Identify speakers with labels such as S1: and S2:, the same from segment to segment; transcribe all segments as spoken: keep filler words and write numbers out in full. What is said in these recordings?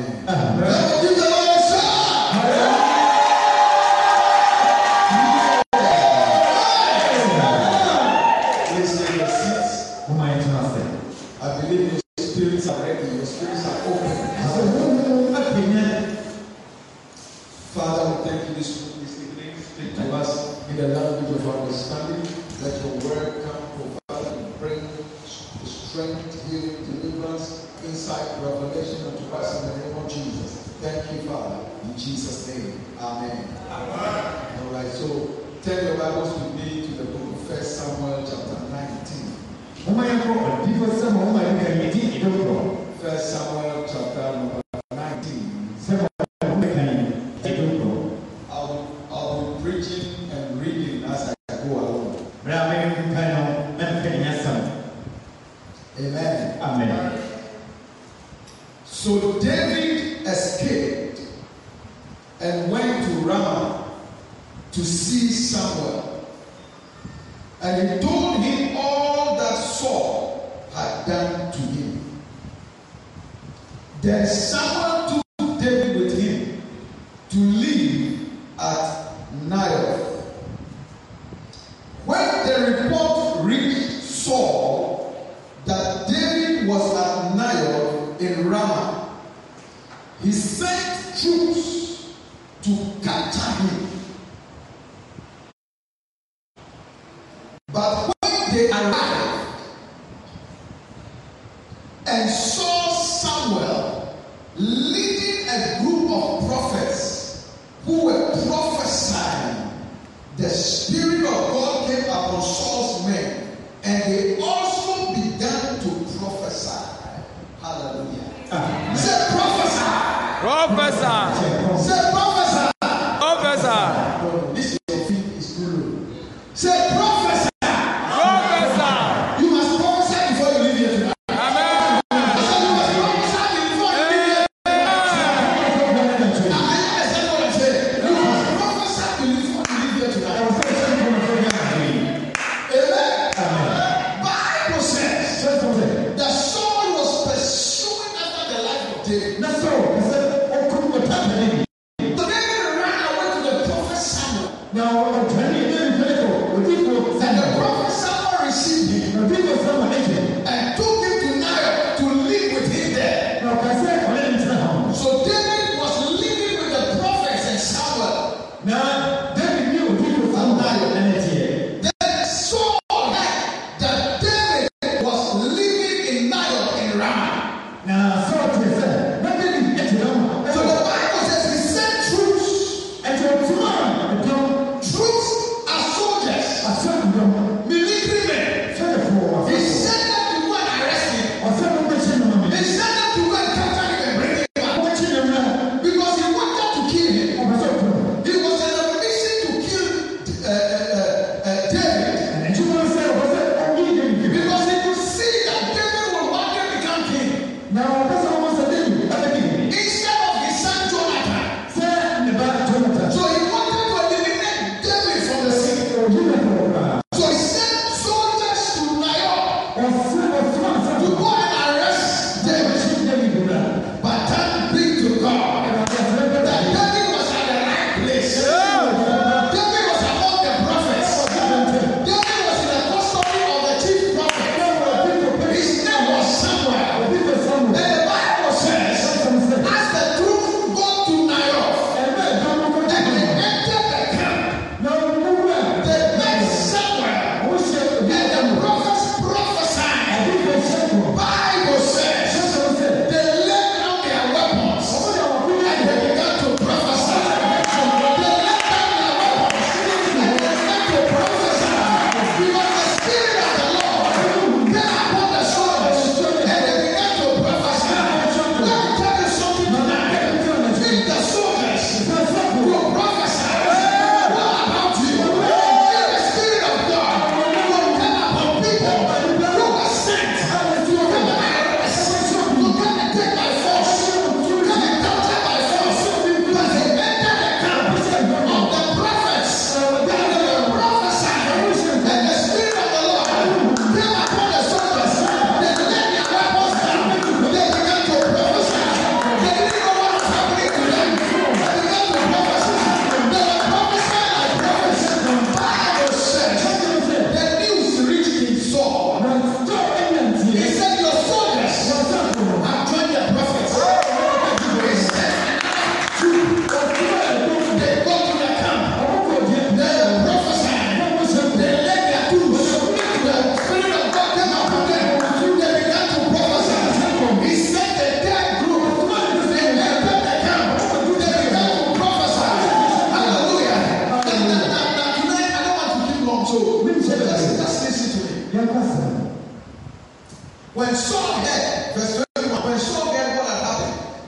S1: Amen. Amen. Give the Lord a shout. Please take your seats. I believe your spirits are ready. Your spirits are open. Father, we thank you this, this evening. Speak to us in the language of understanding. Let your word come, oh Father, and bring strength, healing, deliverance, insight, revelation unto us in the name of Jesus. Thank you, Father. In Jesus' name. Amen. Amen. All right, so turn your Bibles with me to the book of First Samuel chapter nineteen. First Samuel chapter number nineteen. I'll, I'll be preaching and reading as I go along. Amen. Amen. So David escaped and went to Ramah to see Samuel. And he told him all that Saul had done to him. Then Samuel took David with him to live at Naioth. When the report reached Saul that David was at Naioth in Ramah, he sent troops to capture him. But when they arrived and saw Samuel leading a group of prophets who were prophesying, the Spirit of God came upon Saul's men, and they also began to prophesy. Hallelujah. Uh, Say prophesy.
S2: Prophesy.
S1: Say prophesy.
S2: Prophesy.
S1: No, this is your feet is good. Say prophesy.
S2: Prophesy.
S1: You must prophesy before you leave here tonight.
S2: Amen.
S1: So you must prophesy before you leave here. I understand what I'm saying. You must prophesy before you leave here tonight. Amen. Bible says that Saul was pursuing after the life of David. That's so. So David ran away to the prophet Samuel. Now, and the prophet Samuel received him and took him to Naioth to live with him there. So David was living with the prophets and Samuel. Now, David knew people from Naioth. Then Saul heard that David was living in Naioth in Ramah. Now, so the Bible says he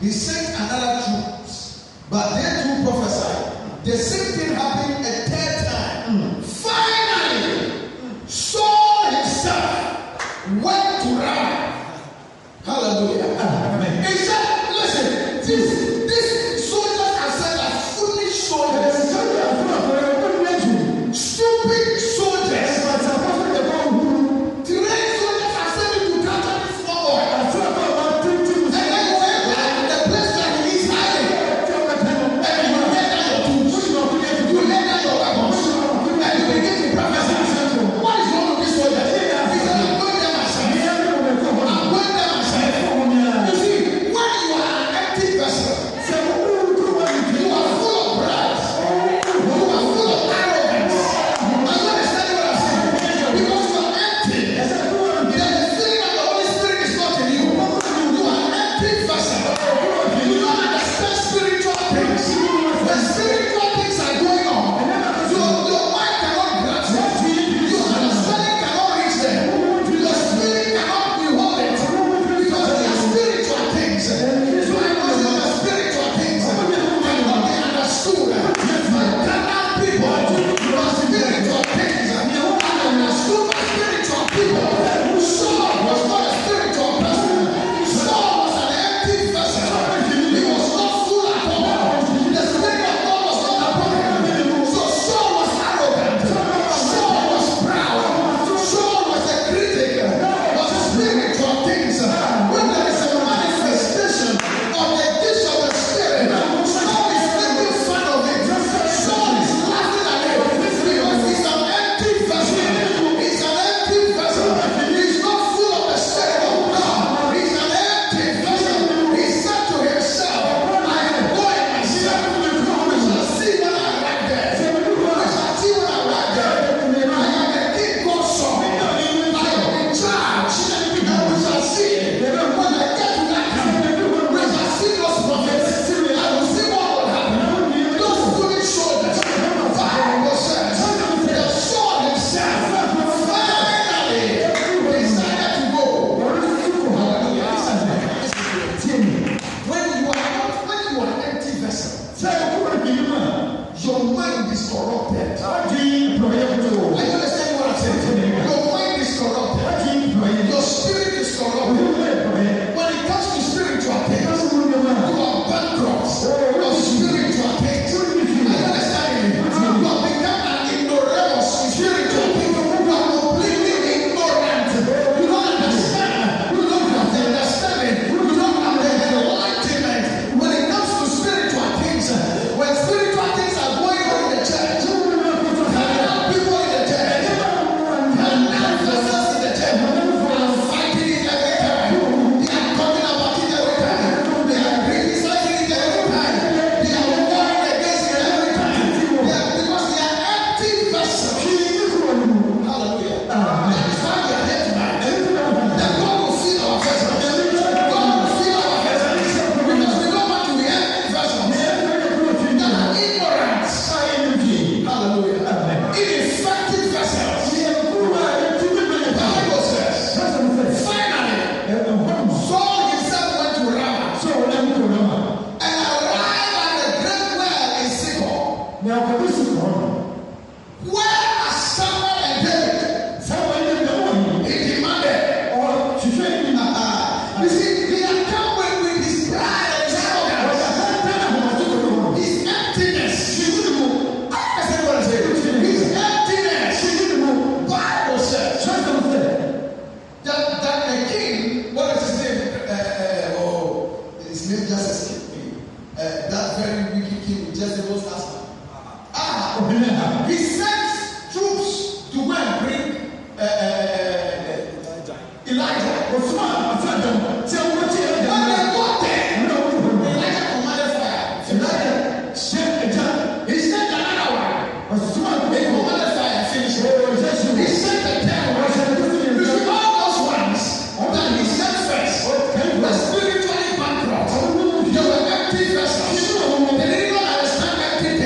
S1: he sent another troops, but they too prophesied. The same thing happened a third time. Mm. Finally, Saul himself went to Ramah. Hallelujah. Amen. He said, listen, this, this soldiers are said are foolish soldiers. Stupid soldiers. Trained soldiers are sent to capture this small boy. And then you went back the place that he is hiding. And you let down your tools. You let down your weapons. And you begin to prophesy. What is wrong with this soldier? He said, I'm going there myself. I'm going there myself. You see, when you are an empty vessel, you are full of pride. You are full of arrogance. Are you understanding what I'm saying? Because you are empty. Then the feeling of the Holy Spirit is not in you. You are an empty vessel. You don't understand spiritual things. When spiritual things are going on, your, your mind cannot grasp it. Your understanding cannot reach them. Your spirit cannot behold it. Because they are spiritual things. So I know they are spiritual things. And what they understood. My carnal people are spiritual things. And understood by spiritual people. Saul was not a spiritual person. Saul was an empty vessel. He was not full at all. The Spirit of God was not upon him. So Saul was arrogant. Saul was proud. Saul was a critic of spiritual things. When there is a manifestation of the gifts of the Spirit, Saul is making fun of it. Saul is laughing at it because he's an empty vessel. He's an empty vessel. He's not full of the Spirit of God. He's an empty vessel. He said to himself, I am going myself. We shall see when I arrive there. We shall see when I arrive there. I am the king God's son. I am in charge. And we shall see. When I get to that camp, we shall see those prophets. I will see what will happen. Those foolish soldiers. Bible says the Saul himself finally decided to go. Hallelujah. When you are not, when you are an empty vessel, your mind is corrupted. Are you understanding what I'm saying? Your mind is corrupted. Your spirit is corrupted. When it comes to spiritual things, you are bankrupt of spiritual things. Are you understanding? You have become an ignoramus in spiritual things. You are completely ignorant. You don't understand. You don't have the understanding. You don't have the enlightenment. When it comes to spiritual things, when spiritual things are going on in the church, there are people in the church, there are vessels in the church, they are fighting it every time. They are talking about it every time. They are criticizing it every time. They are warring against it every time. They are, because they are empty vessels. Hallelujah. That is why we are here tonight. That God will fill our vessels. God will fill our vessels. Because we don't want to be empty vessels. That are ignorant. Hallelujah. Ineffective vessels. The Bible says, finally, Saul himself went to Ramah and arrived at the great well in Sikor, where are Samuel and David. He demanded. You see, he had come with, with his pride and his arrogance, his emptiness. I understand what I'm saying. His emptiness. Bible says that, that the king, what is his name? Uh, uh, oh, his name just escaped me. Uh, that very wicked king with Jezebel's husband. Ah, he sent troops to go and bring uh, uh, Elijah. When they got there, Elijah commanded fire. He sent another one. He commanded fire. Finished. He sent the third one. You see, all those ones that he sent first were spiritually bankrupt. They were empty vessels. They didn't know how to stand empty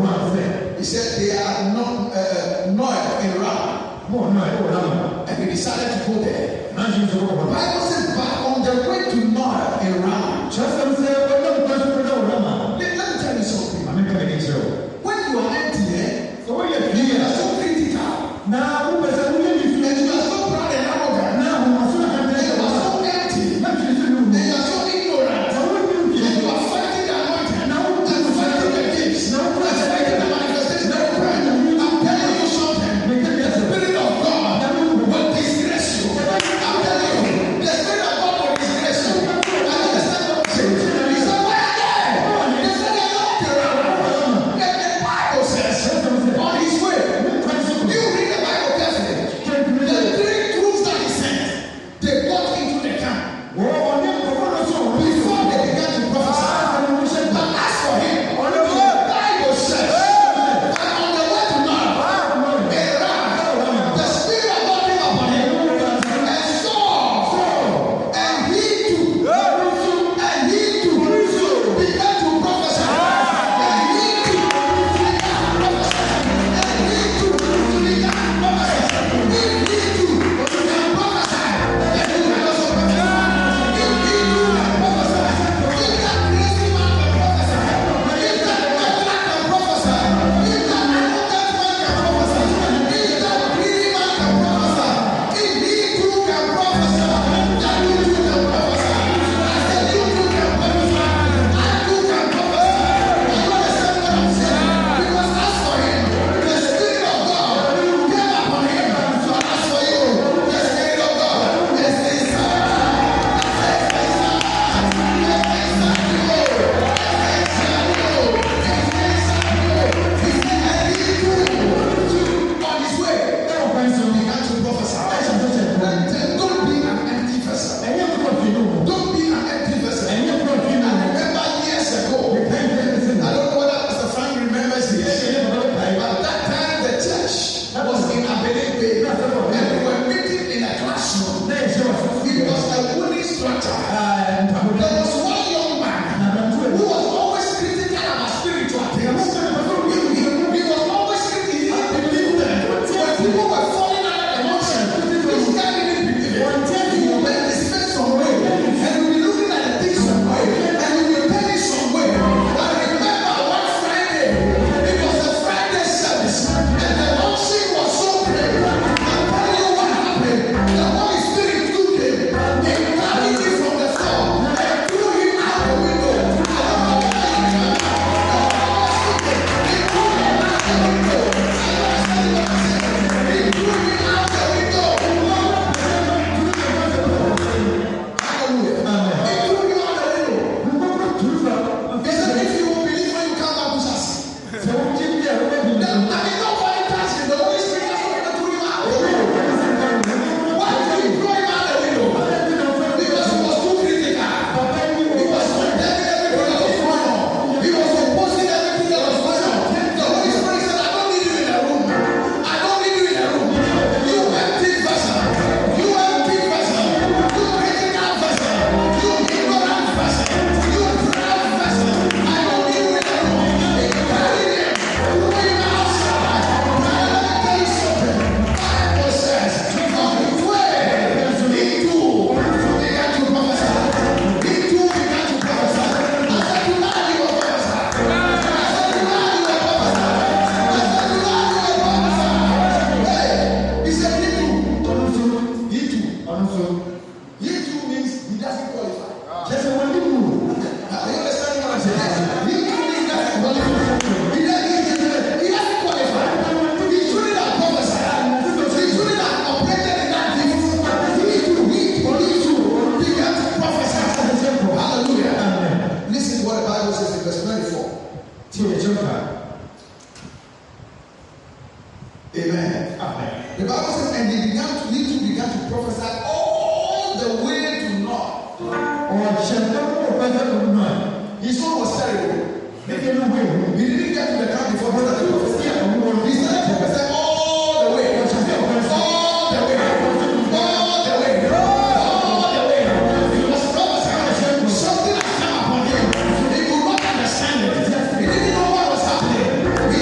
S1: He said they are not uh, Noah in Ramah. And he decided to go there. The Bible says, but on the way to Noah in Ramah. Let, let me tell you something. When you are empty, eh, you are so critical. And you are so proud and arrogant. And you are so empty. And you are so ignorant. And you are fighting the anointing. And fighting the gifts. And fighting the manifestation of prayer. I'm telling you something. The Spirit of God will disgrace you. I'm telling you, the Spirit of God will disgrace you. And understand what I'm saying? He said, where are they? They said they are not around. And the Bible says, on his way, you read the Bible carefully. The three troops that he sent, they got into the camp before they began to prophesy. But as for him, the Bible says that on the way to Noah, a ram, the Spirit of God came upon him, and saw, and he too, and he too began to prophesy. And he too began to prophesy. And he too began to prophesy. If he too can prophesy, then you can also prophesy. If he too can prophesy, if that crazy man can prophesy, if that pedlar can prophesy, if that arrogant man can prophesy, if that greedy man can prophesy, if he too can prophesy, then you too can prophesy. I said you too can prophesy. I too can prophesy. You understand what I'm saying? Because as for him, the Spirit of God came upon him. But as for you, the Spirit of God is inside. On his way, he began to prophesy. Don't be an empty vessel. Don't be an empty vessel. I remember years ago, I don't know whether Pastor Frank remembers this, but that time the church was in Aberdeen Bay, and we were meeting in a classroom. It was a wooden structure. There was one young man who was always critical about spiritual things. He, he, he was always critical. He didn't believe them. When people were falling out of emotion, this guy didn't believe it. He would make his face some way, and he would be looking at the things some way, and he would be telling some way. I remember one Friday, it was a Friday service, and the unction was so great. I'm telling you what happened. The Holy Spirit took him. He carried him from the floor and threw him out the window. I don't know whether you remember. He threw him out the window. He threw him out the window. Hallelujah. He threw him out the window. He said, if you will believe when you come back, we shall see. Then, I mean, nobody touched him. The Holy Spirit just wanted to throw him out the window. Why did he throw him out the window? Because he was too critical. He was condemning everything that was going on. He was opposing everything that was going on. The Holy Spirit said, I don't need you in a room. I don't need you in a room. You empty vessel. You empty vessel. You critical vessel. You ignorant vessel. You proud vessel. I don't need you in a room. He carried him. Threw him outside. Now let me tell you something. Bible says, on his way, he too began to prophesy. He too began to prophesy. I said, tonight you will prophesy. I said, tonight you will prophesy. I said, tonight you will prophesy. Hey, he said, he too. He too. He too means he doesn't qualify. Are you understanding what I'm saying? He too means he doesn't qualify. He doesn't, he, he doesn't qualify. He shouldn't have prophesied. He shouldn't have operated in that gift. He too, he too, he too began to prophesy. Hallelujah. Listen to what the Bible says in verse twenty-four. Amen. The Bible says, and he began to, he too began to prophesy all the way to Noah. His son was terrible. He didn't get to the camp before he started prophesying. He started prophesying all the way. All the way. All the way. All the way. He was prophesying. Something had come upon him. He could not understand it. He didn't know what was happening. He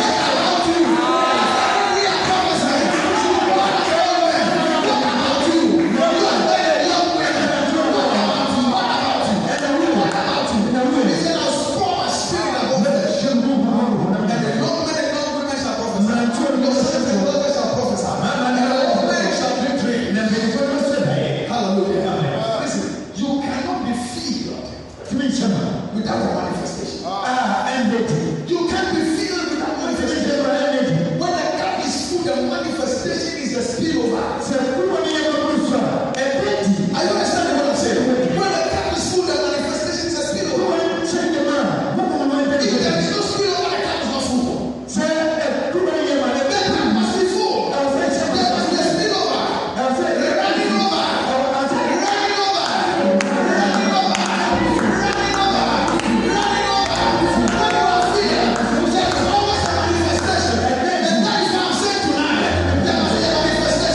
S1: Manifestation.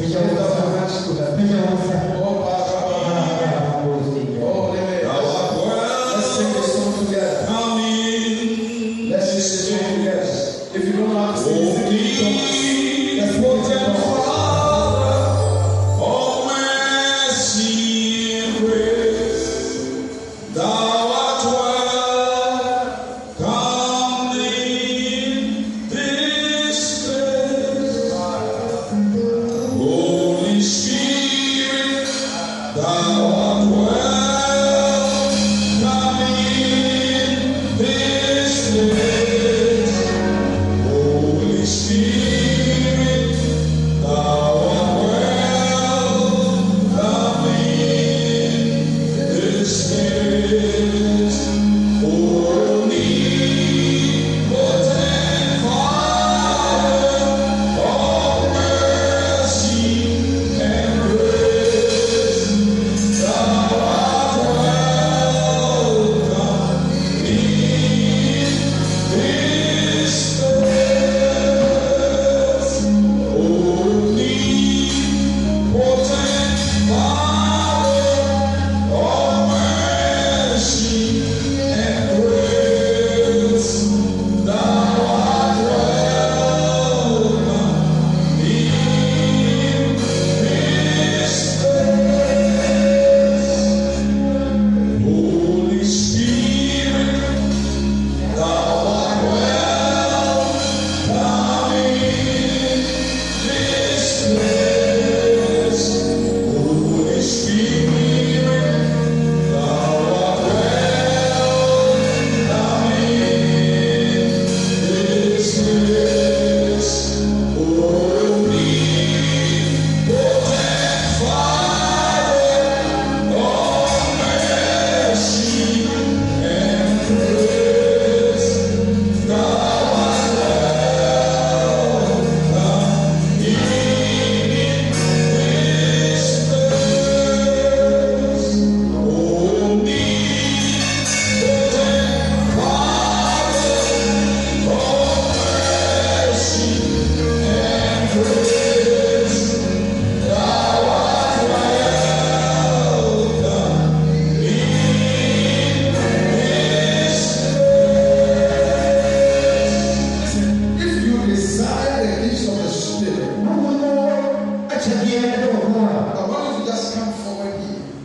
S1: Lift up your hands to heaven. Oh, Baba. Oh, Lele. Let's sing this song together. Let's sing this song together. If you don't know how to sing, sing it in tongues. Let's sing it in tongues.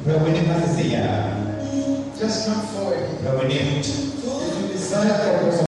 S1: Just come forward. If you desire